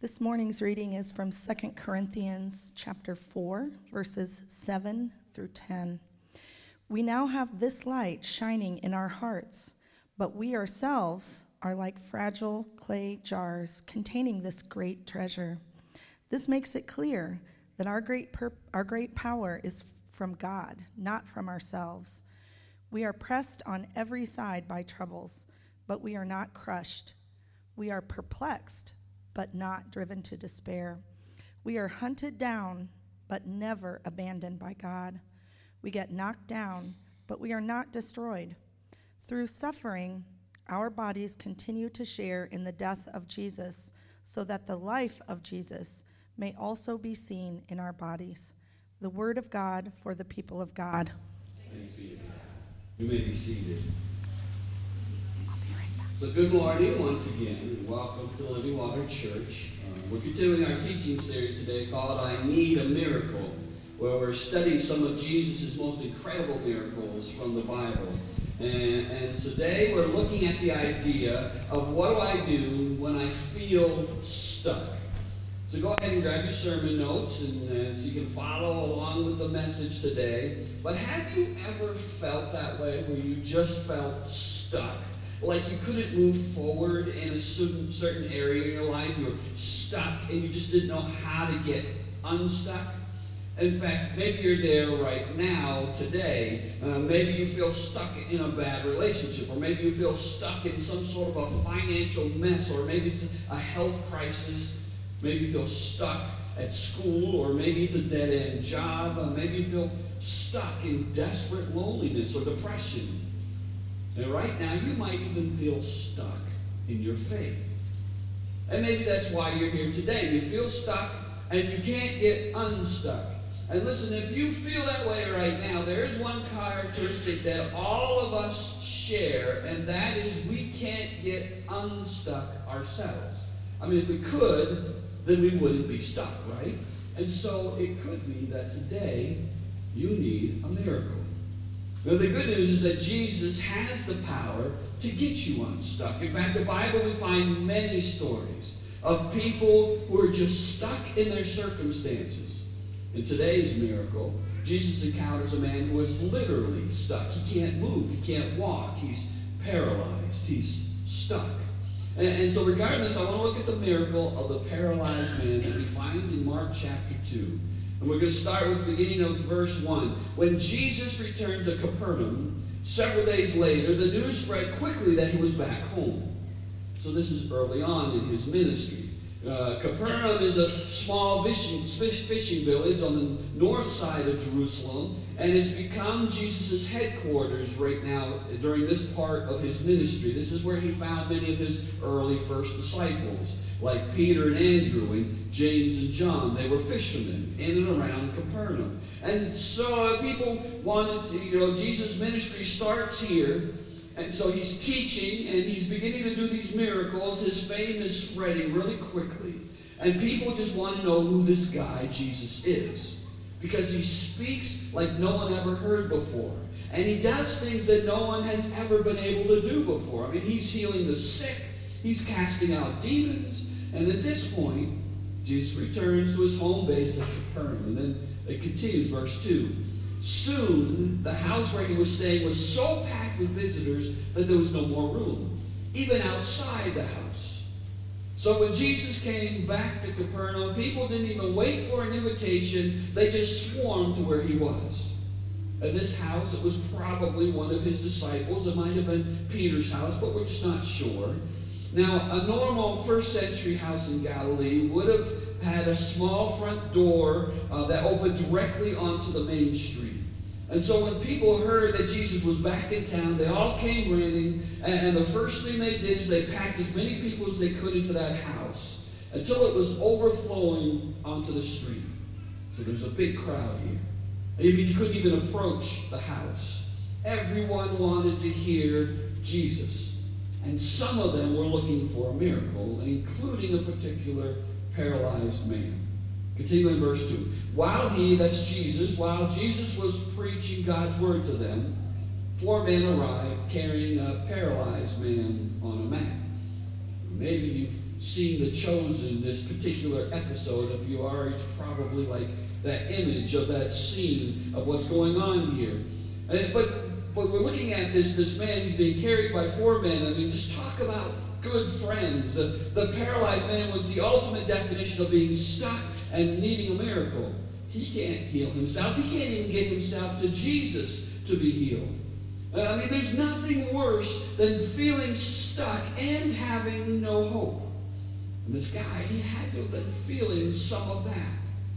This morning's reading is from 2 Corinthians chapter 4, verses 7 through 10. We now have this light shining in our hearts, but we ourselves are like fragile clay jars containing this great treasure. This makes it clear that our great power is from God, not from ourselves. We are pressed on every side by troubles, but we are not crushed. We are perplexed, but not driven to despair. We are hunted down, but never abandoned by God. We get knocked down, but we are not destroyed. Through suffering, our bodies continue to share in the death of Jesus, so that the life of Jesus may also be seen in our bodies. The word of God for the people of God. Thanks be to God. You may be seated. So good morning once again, and welcome to Living Water Church. We're continuing our teaching series today called I Need a Miracle, where we're studying some of Jesus' most incredible miracles from the Bible. And today we're looking at the idea of what do I do when I feel stuck. So go ahead and grab your sermon notes and so you can follow along with the message today. But have you ever felt that way, where you just felt stuck? Like you couldn't move forward in a certain area in your life. You were stuck and you just didn't know how to get unstuck. In fact, maybe you're there right now, today. Maybe you feel stuck in a bad relationship, or maybe you feel stuck in some sort of a financial mess, or maybe it's a health crisis. Maybe you feel stuck at school, or maybe it's a dead-end job. Maybe you feel stuck in desperate loneliness or depression. And right now, you might even feel stuck in your faith. And maybe that's why you're here today. You feel stuck, and you can't get unstuck. And listen, if you feel that way right now, there is one characteristic that all of us share, and that is we can't get unstuck ourselves. I mean, if we could, then we wouldn't be stuck, right? And so it could be that today you need a miracle. Now, the good news is that Jesus has the power to get you unstuck. In fact, in the Bible, we find many stories of people who are just stuck in their circumstances. In today's miracle, Jesus encounters a man who is literally stuck. He can't move. He can't walk. He's paralyzed. He's stuck. And so regardless, I want to look at the miracle of the paralyzed man that we find in Mark chapter 2. And we're going to start with the beginning of verse 1. When Jesus returned to Capernaum, several days later, the news spread quickly that he was back home. So this is early on in his ministry. Capernaum is a small fishing village on the north side of Jerusalem, and it's become Jesus' headquarters right now during this part of his ministry. This is where he found many of his early first disciples, like Peter and Andrew and James and John. They were fishermen in and around Capernaum. And so people wanted to, Jesus' ministry starts here. And so he's teaching, and he's beginning to do these miracles. His fame is spreading really quickly. And people just want to know who this guy Jesus is, because he speaks like no one ever heard before. And he does things that no one has ever been able to do before. I mean, he's healing the sick. He's casting out demons. And at this point, Jesus returns to his home base at Capernaum. And then it continues, verse 2. Soon, the house where he was staying was so packed with visitors that there was no more room, even outside the house. So when Jesus came back to Capernaum, people didn't even wait for an invitation. They just swarmed to where he was. In this house, it was probably one of his disciples. It might have been Peter's house, but we're just not sure. Now, a normal first century house in Galilee would have had a small front door that opened directly onto the main street. And so when people heard that Jesus was back in town, they all came running, and the first thing they did is they packed as many people as they could into that house until it was overflowing onto the street. So there's a big crowd here. I mean, you couldn't even approach the house. Everyone wanted to hear Jesus. And some of them were looking for a miracle, including a particular paralyzed man. Continuing verse 2. While Jesus was preaching God's word to them, 4 men arrived carrying a paralyzed man on a mat. Maybe you've seen The Chosen, this particular episode. If you are, it's probably like that image of that scene of what's going on here. But we're looking at this man who's being carried by 4 men. I mean, just talk about good friends. The paralyzed man was the ultimate definition of being stuck and needing a miracle. He can't heal himself. He can't even get himself to Jesus to be healed. I mean, there's nothing worse than feeling stuck and having no hope. And this guy, he had to have been feeling some of that.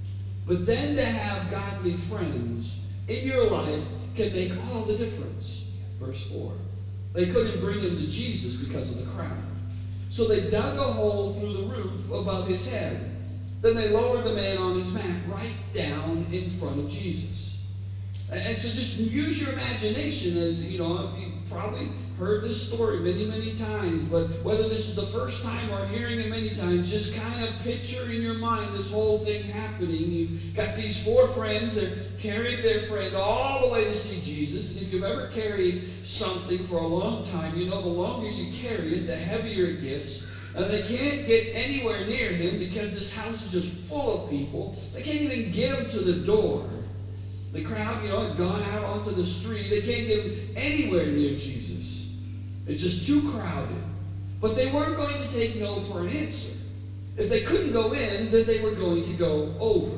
But then to have godly friends in your life can make all the difference. Verse 4. They couldn't bring him to Jesus because of the crowd. So they dug a hole through the roof above his head. Then they lowered the man on his mat right down in front of Jesus. And so just use your imagination. As you know, you've probably heard this story many, many times, but whether this is the first time or hearing it many times, just kind of picture in your mind this whole thing happening. You've got these 4 friends that carried their friend all the way to see Jesus. And if you've ever carried something for a long time, you know the longer you carry it, the heavier it gets. And they can't get anywhere near him because this house is just full of people. They can't even get him to the door. The crowd, had gone out onto the street. They can't get him anywhere near Jesus. It's just too crowded. But they weren't going to take no for an answer. If they couldn't go in, then they were going to go over.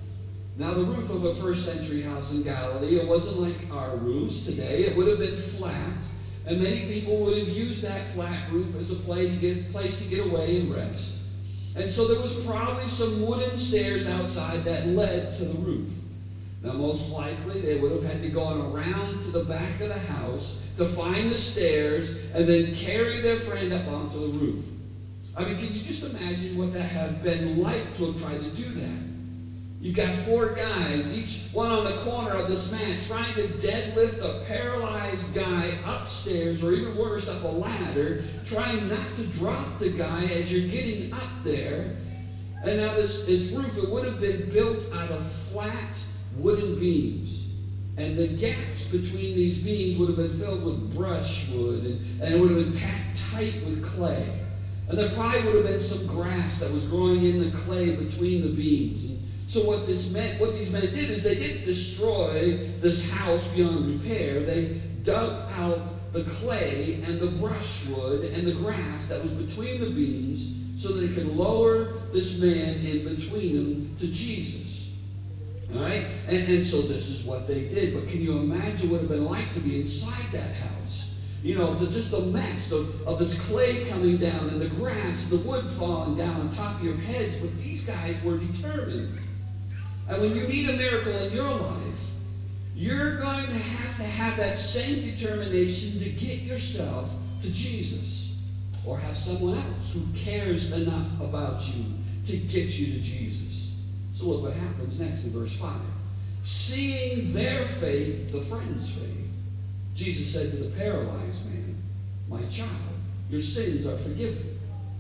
Now, the roof of a first-century house in Galilee, it wasn't like our roofs today. It would have been flat. And many people would have used that flat roof as a place to get away and rest. And so there was probably some wooden stairs outside that led to the roof. Now, most likely, they would have had to go around to the back of the house to find the stairs and then carry their friend up onto the roof. I mean, can you just imagine what that had been like to have tried to do that? You've got 4 guys, each one on the corner of this mat, trying to deadlift a paralyzed guy upstairs, or even worse, up a ladder, trying not to drop the guy as you're getting up there. And now this roof, it would have been built out of flat wooden beams. And the gaps between these beams would have been filled with brushwood, and it would have been packed tight with clay. And there probably would have been some grass that was growing in the clay between the beams. And so what these men did is they didn't destroy this house beyond repair. They dug out the clay and the brushwood and the grass that was between the beams so that they could lower this man in between them to Jesus. All right? And so this is what they did. But can you imagine what it would have been like to be inside that house? Just the mess of this clay coming down and the grass, the wood falling down on top of your heads. But these guys were determined. And when you need a miracle in your life, you're going to have that same determination to get yourself to Jesus. Or have someone else who cares enough about you to get you to Jesus. So look what happens next in verse 5. Seeing their faith, the friend's faith, Jesus said to the paralyzed man, "My child, your sins are forgiven."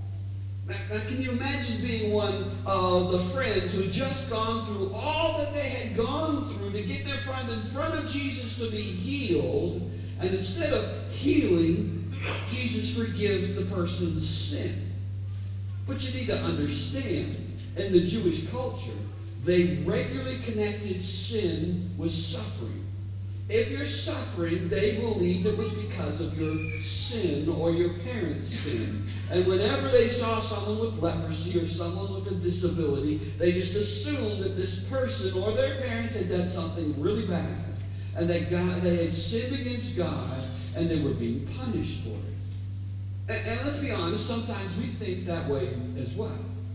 Now, can you imagine being one of the friends who had just gone through all that they had gone through to get their friend in front of Jesus to be healed, and instead of healing, Jesus forgives the person's sin? But you need to understand, in the Jewish culture, they regularly connected sin with suffering. If you're suffering, they believed it was because of your sin or your parents' sin. And whenever they saw someone with leprosy or someone with a disability, they just assumed that this person or their parents had done something really bad. And they had sinned against God, and they were being punished for it. And let's be honest, sometimes we think that way as well.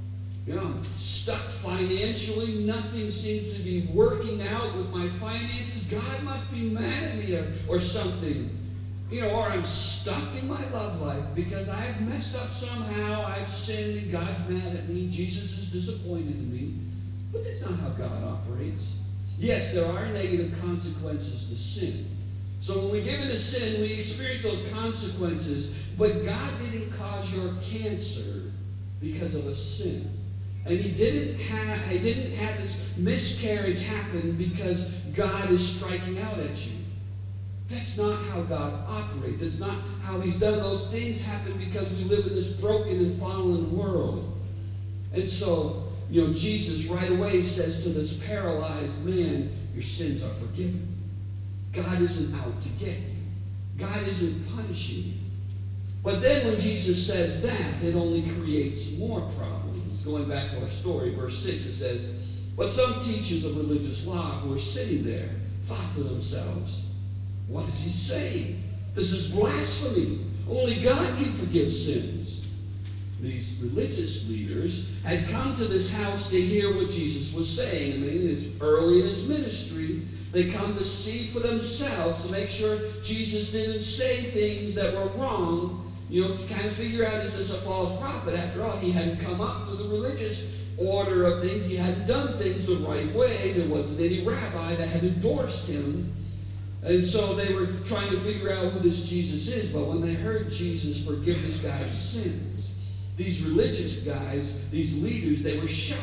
Stuck financially, nothing seems to be working out with my finances. God must be mad at me or something. Or I'm stuck in my love life because I've messed up somehow. I've sinned and God's mad at me. Jesus is disappointed in me. But that's not how God operates. Yes, there are negative consequences to sin. So when we give into sin, we experience those consequences. But God didn't cause your cancer because of a sin. And he didn't have this miscarriage happen because God is striking out at you. That's not how God operates. It's not how he's done. Those things happen because we live in this broken and fallen world. And so, Jesus right away says to this paralyzed man, your sins are forgiven. God isn't out to get you. God isn't punishing you. But then when Jesus says that, it only creates more problems. Going back to our story, verse 6, it says, but some teachers of religious law who were sitting there thought to themselves, what is he saying? This is blasphemy. Only God can forgive sins. These religious leaders had come to this house to hear what Jesus was saying. I mean, it's early in his ministry. They come to see for themselves to make sure Jesus didn't say things that were wrong, to kind of figure out, is this a false prophet? After all, he hadn't come up with the religious order of things. He hadn't done things the right way. There wasn't any rabbi that had endorsed him. And so they were trying to figure out who this Jesus is. But when they heard Jesus forgive this guy's sins, these religious guys, these leaders, they were shocked.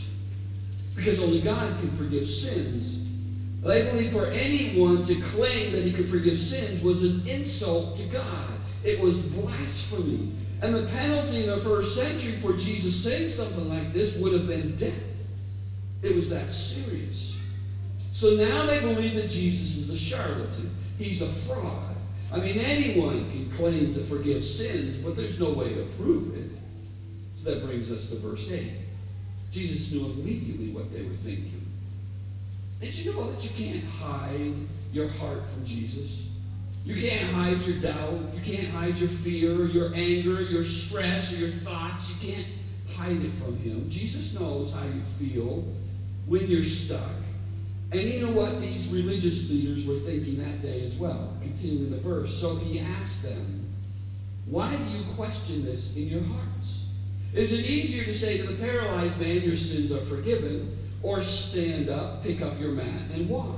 Because only God can forgive sins. They believed for anyone to claim that he could forgive sins was an insult to God. It was blasphemy. And the penalty in the first century for Jesus saying something like this would have been death. It was that serious. So now they believe that Jesus is a charlatan. He's a fraud. I mean, anyone can claim to forgive sins, but there's no way to prove it. So that brings us to verse 8. Jesus knew immediately what they were thinking. Did you know that you can't hide your heart from Jesus? You can't hide your doubt. You can't hide your fear, your anger, your stress, or your thoughts. You can't hide it from him. Jesus knows how you feel when you're stuck. And you know what these religious leaders were thinking that day as well. Continuing the verse. So he asked them, why do you question this in your hearts? Is it easier to say to the paralyzed man, your sins are forgiven, or stand up, pick up your mat, and walk?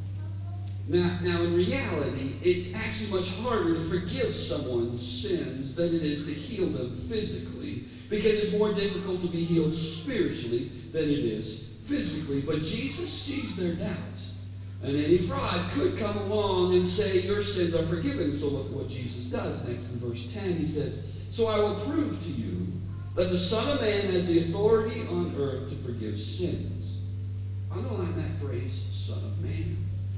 Now, in reality, it's actually much harder to forgive someone's sins than it is to heal them physically, because it's more difficult to be healed spiritually than it is physically. But Jesus sees their doubts. And any fraud could come along and say, your sins are forgiven. So look what Jesus does next in verse 10. He says, so I will prove to you that the Son of Man has the authority on earth to forgive sins. Underline that phrase, Son of Man.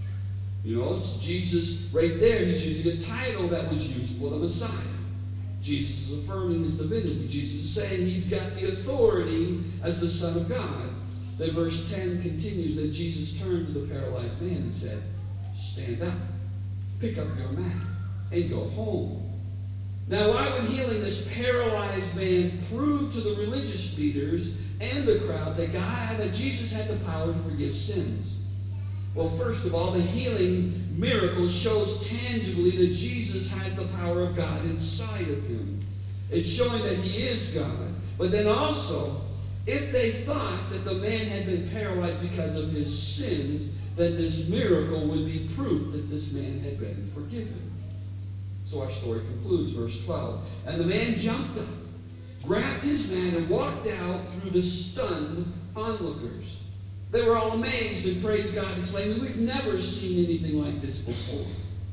It's Jesus right there. He's using a title that was used for the Messiah. Jesus is affirming his divinity. Jesus is saying he's got the authority as the Son of God. Then verse 10 continues that Jesus turned to the paralyzed man and said, stand up, pick up your mat, and go home. Now, why would healing this paralyzed man prove to the religious leaders and the crowd that Jesus had the power to forgive sins? Well, first of all, the healing miracle shows tangibly that Jesus has the power of God inside of him. It's showing that he is God. But then also, if they thought that the man had been paralyzed because of his sins, then this miracle would be proof that this man had been forgiven. So our story concludes, verse 12. And the man jumped up, grabbed his mat, and walked out through the stunned onlookers. They were all amazed and praised God, exclaiming, we've never seen anything like this before.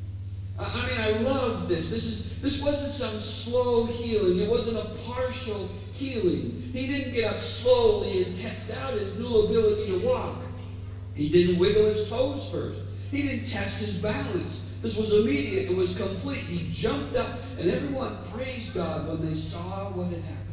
I love this. This wasn't some slow healing. It wasn't a partial healing. He didn't get up slowly and test out his new ability to walk. He didn't wiggle his toes first. He didn't test his balance. This was immediate. It was complete. He jumped up, and everyone praised God when they saw what had happened.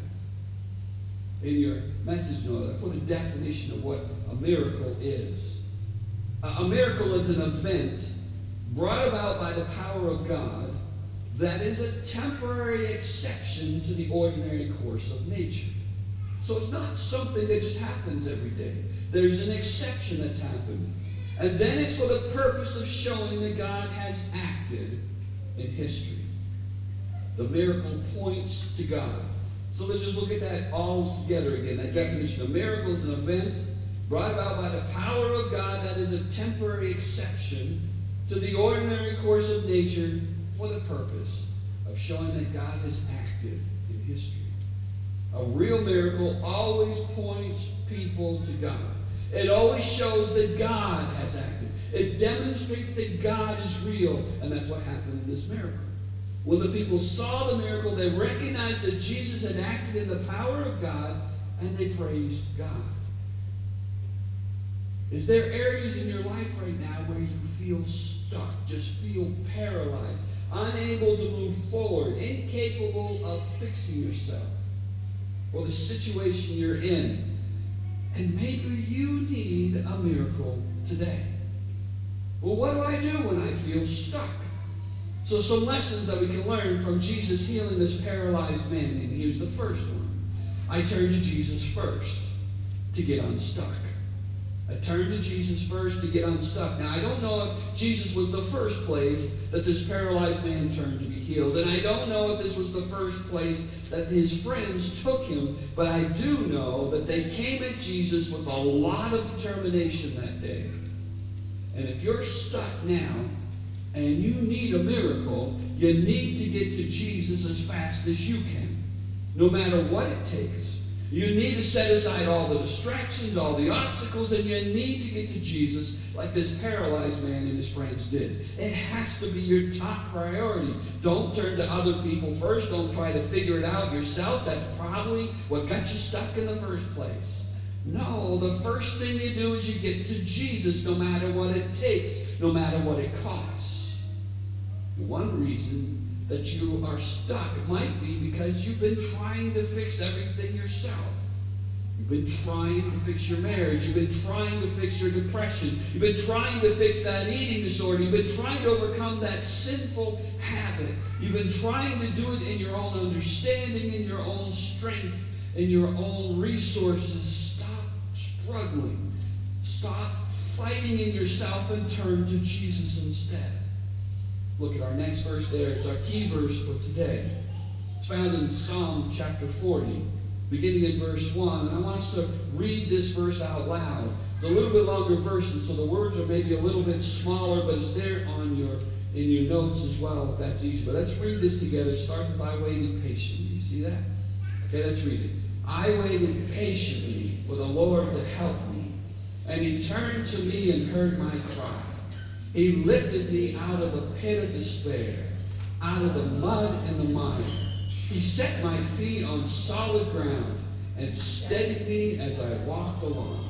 In your message note, I put a definition of what a miracle is. A miracle is an event brought about by the power of God that is a temporary exception to the ordinary course of nature. So it's not something that just happens every day. There's an exception that's happened. And then it's for the purpose of showing that God has acted in history. The miracle points to God. So let's just look at that all together again. That definition. A miracle is an event brought about by the power of God that is a temporary exception to the ordinary course of nature for the purpose of showing that God is active in history. A real miracle always points people to God. It always shows that God has acted. It demonstrates that God is real, and that's what happened in this miracle. When the people saw the miracle, they recognized that Jesus had acted in the power of God, and they praised God. Is there areas in your life right now where you feel stuck, just feel paralyzed, unable to move forward, incapable of fixing yourself or the situation you're in? And maybe you need a miracle today. Well, what do I do when I feel stuck? So some lessons that we can learn from Jesus healing this paralyzed man. And here's the first one. I turn to Jesus first to get unstuck. I turned to Jesus first to get unstuck. Now, I don't know if Jesus was the first place that this paralyzed man turned to be healed. And I don't know if this was the first place that his friends took him. But I do know that they came at Jesus with a lot of determination that day. And if you're stuck now and you need a miracle, you need to get to Jesus as fast as you can, no matter what it takes. You need to set aside all the distractions, all the obstacles, and you need to get to Jesus like this paralyzed man and his friends did. It has to be your top priority. Don't turn to other people first. Don't try to figure it out yourself. That's probably what got you stuck in the first place. No, the first thing you do is you get to Jesus no matter what it takes, no matter what it costs. One reason that you are stuck might be because you've been trying to fix everything yourself. You've been trying to fix your marriage. You've been trying to fix your depression. You've been trying to fix that eating disorder. You've been trying to overcome that sinful habit. You've been trying to do it in your own understanding, in your own strength, in your own resources. Stop struggling. Stop fighting in yourself and turn to Jesus instead. Look at our next verse there. It's our key verse for today. It's found in Psalm chapter 40, beginning in verse 1. And I want us to read this verse out loud. It's a little bit longer verse, and so the words are maybe a little bit smaller, but it's there in your notes as well, if that's easy. But let's read this together. It starts with, I waited patiently. You see that? Okay, let's read it. I waited patiently for the Lord to help me, and he turned to me and heard my cry. He lifted me out of the pit of despair, out of the mud and the mire. He set my feet on solid ground and steadied me as I walked along.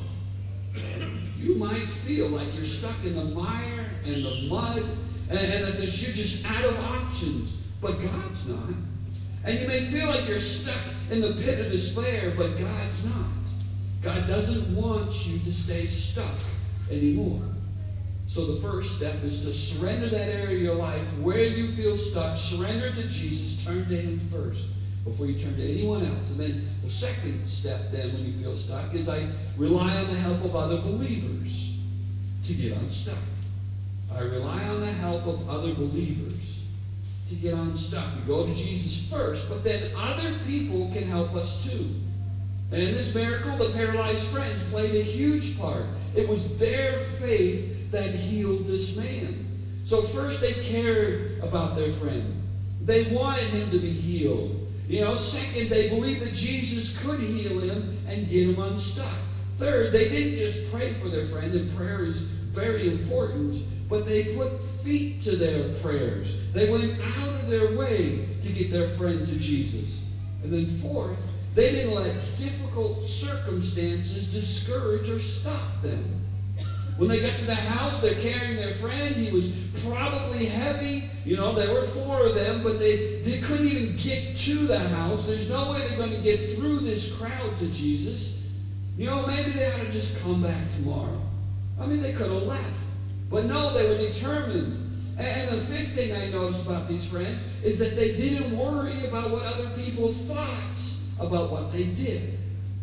You might feel like you're stuck in the mire and the mud and that you're just out of options, but God's not. And you may feel like you're stuck in the pit of despair, but God's not. God doesn't want you to stay stuck anymore. So the first step is to surrender that area of your life where you feel stuck. Surrender to Jesus. Turn to him first before you turn to anyone else. And then the second step then when you feel stuck is I rely on the help of other believers to get unstuck. I rely on the help of other believers to get unstuck. We go to Jesus first, but then other people can help us too. And in this miracle, the paralyzed friends played a huge part. It was their faith that healed this man. So first they cared about their friend. They wanted him to be healed. Second, they believed that Jesus could heal him and get him unstuck. Third, they didn't just pray for their friend, and prayer is very important, but they put feet to their prayers. They went out of their way to get their friend to Jesus. And then fourth, they didn't let difficult circumstances discourage or stop them. When they got to the house, they're carrying their friend. He was probably heavy. There were 4 of them, but they couldn't even get to the house. There's no way they're going to get through this crowd to Jesus. Maybe they ought to just come back tomorrow. They could have left. But no, they were determined. And the fifth thing I noticed about these friends is that they didn't worry about what other people thought about what they did.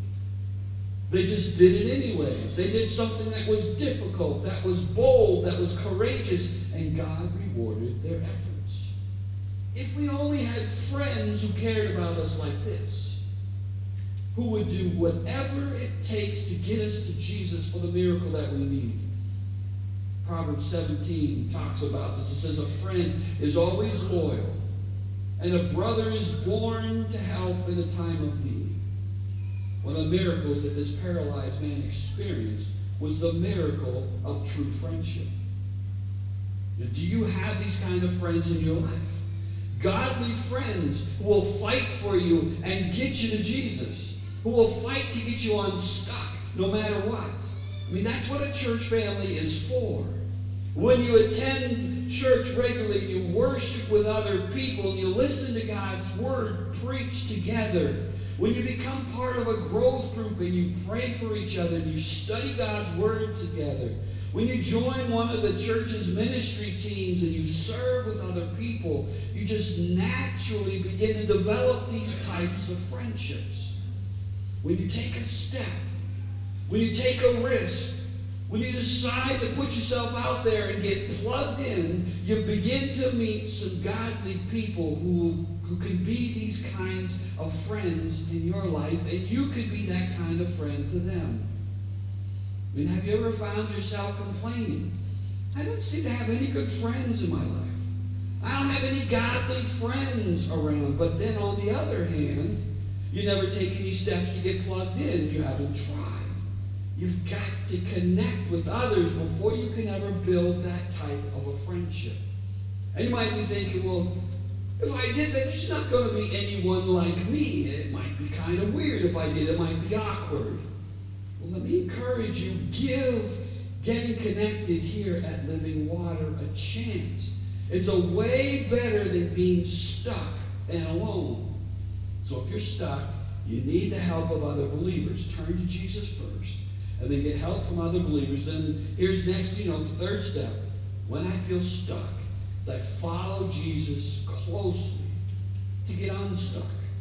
They just did it anyways. They did something that was difficult, that was bold, that was courageous, and God rewarded their efforts. If we only had friends who cared about us like this, who would do whatever it takes to get us to Jesus for the miracle that we need. Proverbs 17 talks about this. It says, a friend is always loyal, and a brother is born to help in a time of need. One of the miracles that this paralyzed man experienced was the miracle of true friendship. Do you have these kind of friends in your life? Godly friends who will fight for you and get you to Jesus, who will fight to get you unstuck no matter what. I mean, that's what a church family is for. When you attend church regularly, you worship with other people, and you listen to God's word preached together. When you become part of a growth group and you pray for each other and you study God's word together. When you join one of the church's ministry teams and you serve with other people, you just naturally begin to develop these types of friendships. When you take a step, when you take a risk, when you decide to put yourself out there and get plugged in, you begin to meet some godly people who can be these kinds of friends in your life, and you could be that kind of friend to them. I mean, have you ever found yourself complaining? I don't seem to have any good friends in my life. I don't have any godly friends around. But then on the other hand, you never take any steps to get plugged in. You haven't tried. You've got to connect with others before you can ever build that type of a friendship. And you might be thinking, well, if I did that, there's not going to be anyone like me. It might be kind of weird. If I did, it might be awkward. Well, let me encourage you, give getting connected here at Living Water a chance. It's a way better than being stuck and alone. So if you're stuck, you need the help of other believers. Turn to Jesus first, and then get help from other believers. Then here's next, the third step. When I feel stuck, is I follow Jesus closely to get unstuck.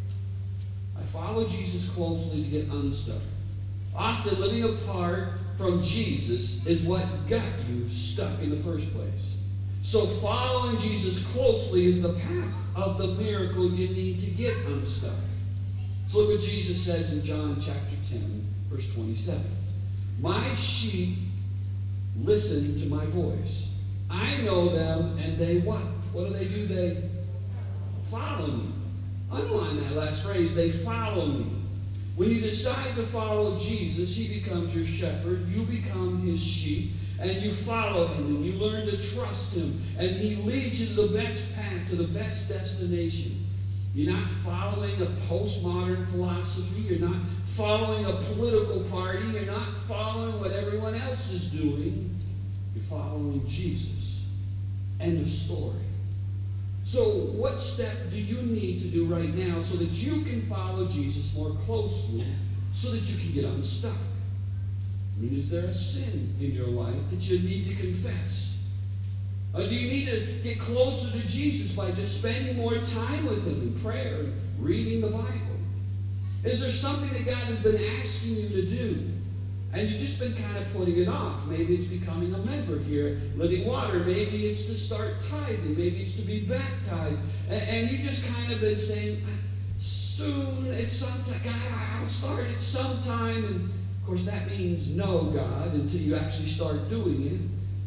I follow Jesus closely to get unstuck. Often living apart from Jesus is what got you stuck in the first place. So following Jesus closely is the path of the miracle you need to get unstuck. So look what Jesus says in John chapter 10, verse 27. My sheep listen to my voice. I know them, and they what? What do? They follow me. Underline that last phrase, they follow me. When you decide to follow Jesus, he becomes your shepherd, you become his sheep, and you follow him, and you learn to trust him, and he leads you to the best path, to the best destination. You're not following a postmodern philosophy, you're not following a political party, you're not following what everyone else is doing, you're following Jesus. End of story. So what step do you need to do right now so that you can follow Jesus more closely so that you can get unstuck? I mean, is there a sin in your life that you need to confess? Or do you need to get closer to Jesus by just spending more time with him in prayer and reading the Bible? Is there something that God has been asking you to do, and you've just been kind of putting it off? Maybe it's becoming a member here at Living Water. Maybe it's to start tithing. Maybe it's to be baptized. And you just kind of been saying, soon, it's sometime. God, I'll start it sometime. And of course, that means no, God, until you actually start doing it.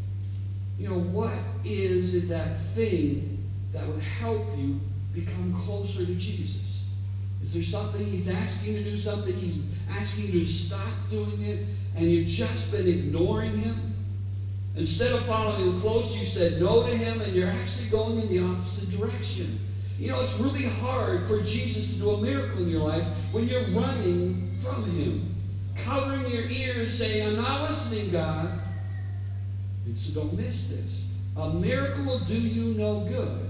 What is it, that thing that would help you become closer to Jesus? Is there something he's asking you to do, something he's asking you to stop doing it, and you've just been ignoring him? Instead of following him close, you said no to him, and you're actually going in the opposite direction. It's really hard for Jesus to do a miracle in your life when you're running from him, covering your ears, saying, I'm not listening, God. And so don't miss this. A miracle will do you no good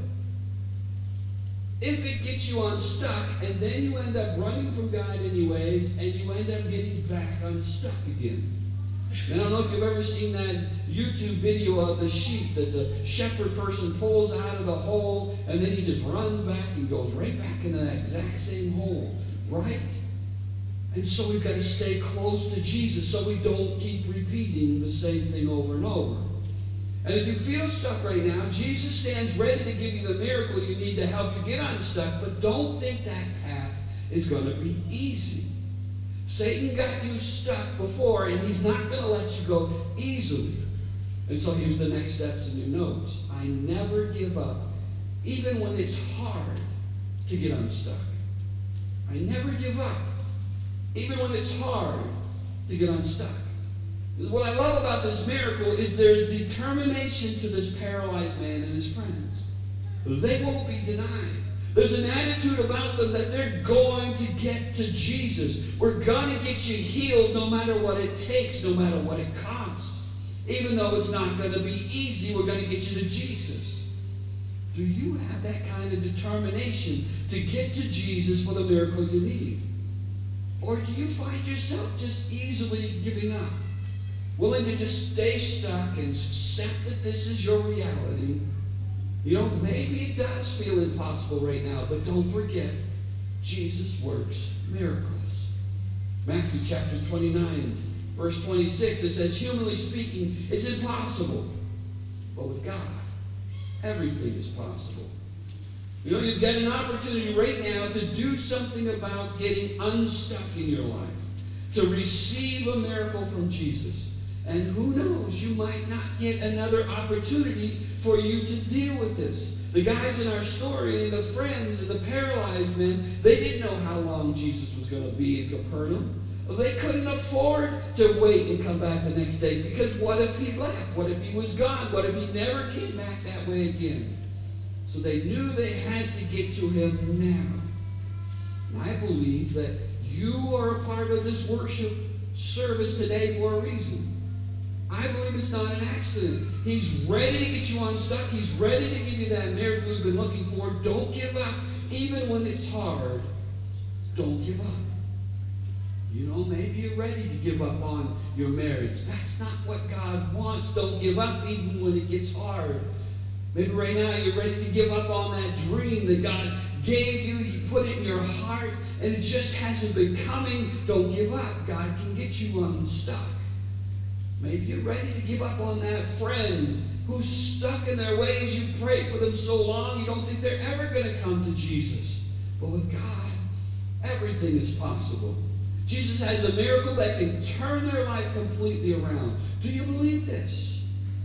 if it gets you unstuck, and then you end up running from God anyways, and you end up getting back unstuck again. And I don't know if you've ever seen that YouTube video of the sheep that the shepherd person pulls out of the hole, and then he just runs back and goes right back into that exact same hole, right? And so we've got to stay close to Jesus so we don't keep repeating the same thing over and over. And if you feel stuck right now, Jesus stands ready to give you the miracle you need to help you get unstuck, but don't think that path is going to be easy. Satan got you stuck before, and he's not going to let you go easily. And so here's the next steps in your notes. I never give up, even when it's hard to get unstuck. I never give up, even when it's hard to get unstuck. What I love about this miracle is there's determination to this paralyzed man and his friends. They won't be denied. There's an attitude about them that they're going to get to Jesus. We're going to get you healed no matter what it takes, no matter what it costs. Even though it's not going to be easy, we're going to get you to Jesus. Do you have that kind of determination to get to Jesus for the miracle you need? Or do you find yourself just easily giving up? Willing to just stay stuck and accept that this is your reality? You know, maybe it does feel impossible right now, but don't forget, Jesus works miracles. Matthew chapter 29, verse 26, it says, humanly speaking, it's impossible. But with God, everything is possible. You know, you've got an opportunity right now to do something about getting unstuck in your life, to receive a miracle from Jesus. And who knows, you might not get another opportunity for you to deal with this. The guys in our story, the friends and the paralyzed men, they didn't know how long Jesus was going to be in Capernaum. They couldn't afford to wait and come back the next day, because what if he left? What if he was gone? What if he never came back that way again? So they knew they had to get to him now. And I believe that you are a part of this worship service today for a reason. I believe it's not an accident. He's ready to get you unstuck. He's ready to give you that miracle you've been looking for. Don't give up. Even when it's hard, don't give up. You know, maybe you're ready to give up on your marriage. That's not what God wants. Don't give up even when it gets hard. Maybe right now you're ready to give up on that dream that God gave you. He put it in your heart, and it just hasn't been coming. Don't give up. God can get you unstuck. Maybe you're ready to give up on that friend who's stuck in their ways. You prayed for them so long, you don't think they're ever going to come to Jesus. But with God, everything is possible. Jesus has a miracle that can turn their life completely around. Do you believe this?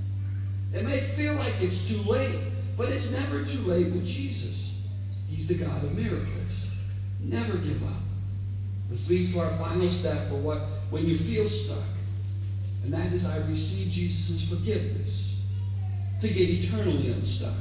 It may feel like it's too late, but it's never too late with Jesus. He's the God of miracles. Never give up. This leads to our final step for when you feel stuck. And that is, I receive Jesus' forgiveness to get eternally unstuck.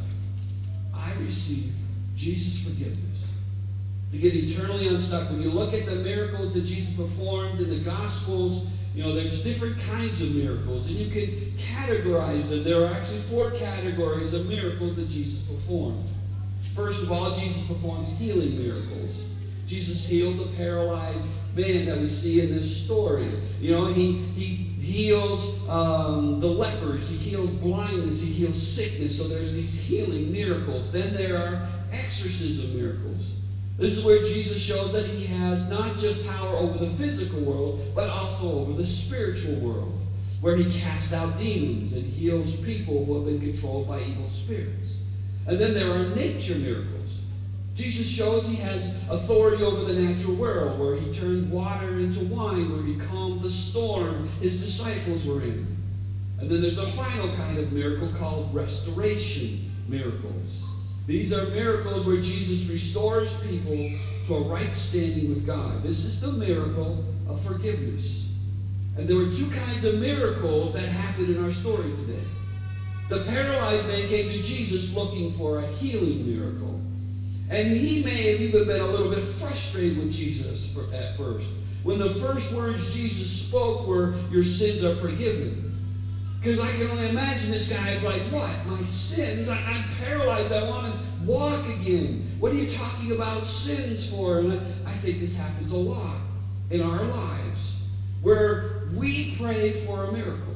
I receive Jesus' forgiveness to get eternally unstuck. When you look at the miracles that Jesus performed in the Gospels, you know, there's different kinds of miracles, and you can categorize them. There are actually 4 categories of miracles that Jesus performed. First of all, Jesus performs healing miracles. Jesus healed the paralyzed man that we see in this story. You know, he heals the lepers. He heals blindness. He heals sickness. So there's these healing miracles. Then there are exorcism miracles. This is where Jesus shows that he has not just power over the physical world, but also over the spiritual world, where he casts out demons and heals people who have been controlled by evil spirits. And then there are nature miracles. Jesus shows he has authority over the natural world, where he turned water into wine, where he calmed the storm his disciples were in. And then there's a final kind of miracle called restoration miracles. These are miracles where Jesus restores people to a right standing with God. This is the miracle of forgiveness. And there were 2 kinds of miracles that happened in our story today. The paralyzed man came to Jesus looking for a healing miracle. And he may have even been a little bit frustrated with Jesus at first, when the first words Jesus spoke were, "Your sins are forgiven." Because I can only imagine this guy is like, "What? My sins? I'm paralyzed. I want to walk again. What are you talking about sins for?" And I think this happens a lot in our lives, where we pray for a miracle.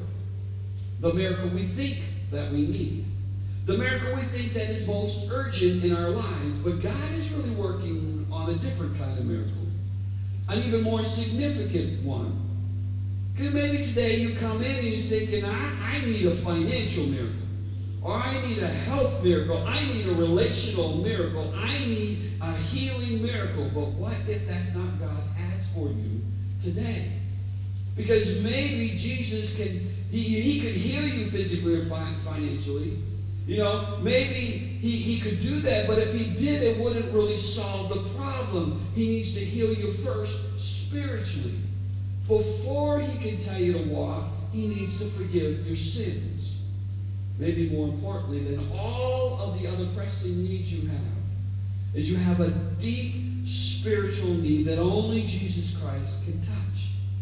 The miracle we think that we need. The miracle we think that is most urgent in our lives. But God is really working on a different kind of miracle. An even more significant one. Because maybe today you come in and you're thinking, I need a financial miracle. Or I need a health miracle. I need a relational miracle. I need a healing miracle. But what if that's not God has for you today? Because maybe Jesus he could heal you physically or financially. You know, maybe he could do that, but if he did, it wouldn't really solve the problem. He needs to heal you first spiritually. Before he can tell you to walk, He needs to forgive your sins. Maybe more importantly than all of the other pressing needs you have, is you have a deep spiritual need that only Jesus Christ can touch.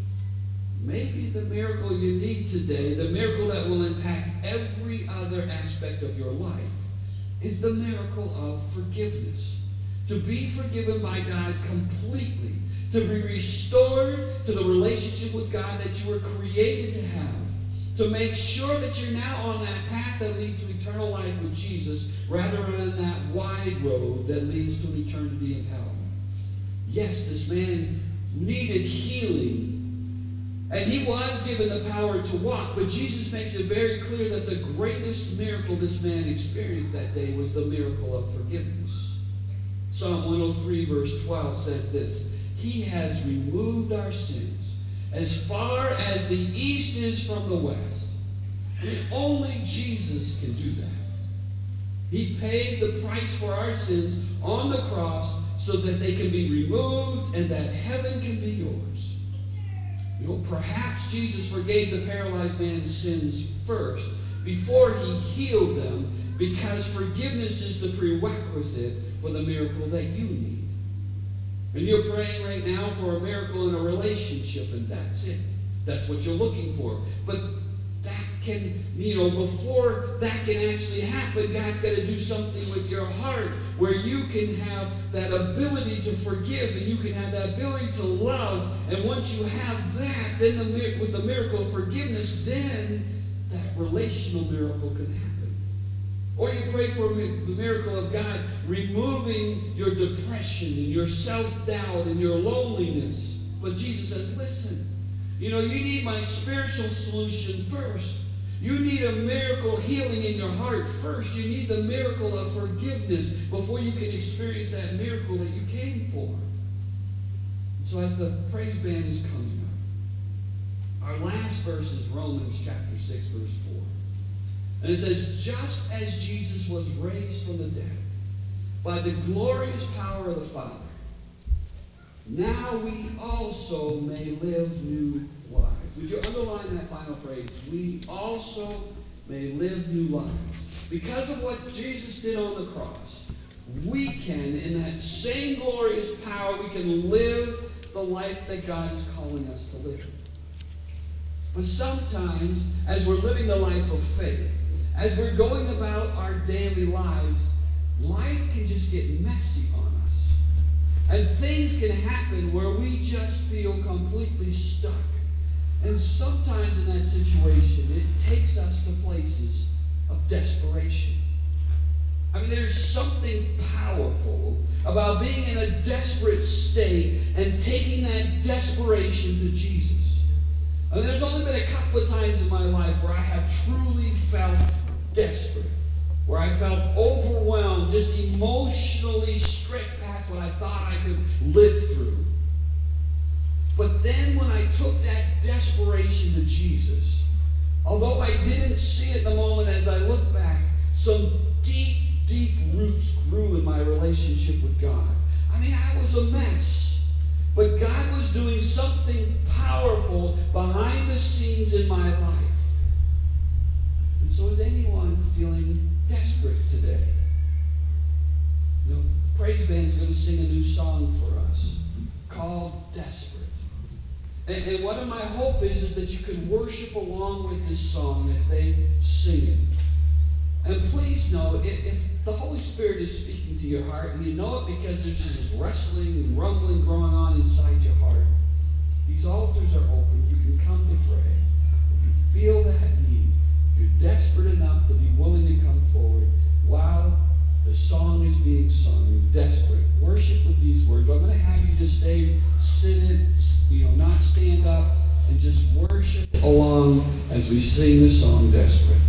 Maybe the miracle you need today, the miracle that will impact every other aspect of your life, is the miracle of forgiveness. To be forgiven by God completely. To be restored to the relationship with God that you were created to have. To make sure that you're now on that path that leads to eternal life with Jesus, rather than that wide road that leads to eternity in hell. Yes, this man needed healing. And he was given the power to walk, but Jesus makes it very clear that the greatest miracle this man experienced that day was the miracle of forgiveness. Psalm 103 verse 12 says this, He has removed our sins as far as the east is from the west. I mean, only Jesus can do that. He paid the price for our sins on the cross so that they can be removed and that heaven can be yours. You know, perhaps Jesus forgave the paralyzed man's sins first before he healed them, because forgiveness is the prerequisite for the miracle that you need. And you're praying right now for a miracle in a relationship, and that's it. That's what you're looking for. But that can, before that can actually happen, God's got to do something with your heart where you can have that ability to forgive and you can have that ability to love. And once you have that, then with the miracle of forgiveness, then that relational miracle can happen. Or you pray for the miracle of God removing your depression and your self-doubt and your loneliness. But Jesus says, listen, you need my spiritual solution first. You need a miracle healing in your heart first. You need the miracle of forgiveness before you can experience that miracle that you came for. So as the praise band is coming up, our last verse is Romans chapter 6, verse 4. And it says, just as Jesus was raised from the dead by the glorious power of the Father, now we also may live new lives. Would you underline that final phrase? We also may live new lives. Because of what Jesus did on the cross, we can, in that same glorious power, we can live the life that God is calling us to live. But sometimes, as we're living the life of faith, as we're going about our daily lives, life can just get messy on us. And things can happen where we just feel completely stuck. And sometimes in that situation, it takes us to places of desperation. I mean, there's something powerful about being in a desperate state and taking that desperation to Jesus. I mean, there's only been a couple of times in my life where I have truly felt desperate, where I felt overwhelmed, just emotionally stretched past what I thought I could live through. But then when I took that desperation to Jesus, although I didn't see it in the moment, as I look back, some deep, deep roots grew in my relationship with God. I mean, I was a mess. But God was doing something powerful behind the scenes in my life. And so is anyone feeling desperate today? The praise band is going to sing a new song for us called Desperate. And what my hope is that you can worship along with this song as they sing it. And please know, if the Holy Spirit is speaking to your heart, and you know it because there's just this wrestling and rumbling going on inside your heart, these altars are open. You can come to pray. If you feel that need, if you're desperate enough to be willing to come forward, while the song is being sung, desperate, worship with these words. I'm going to have you just stay seated, not stand up, and just worship along as we sing the song Desperate.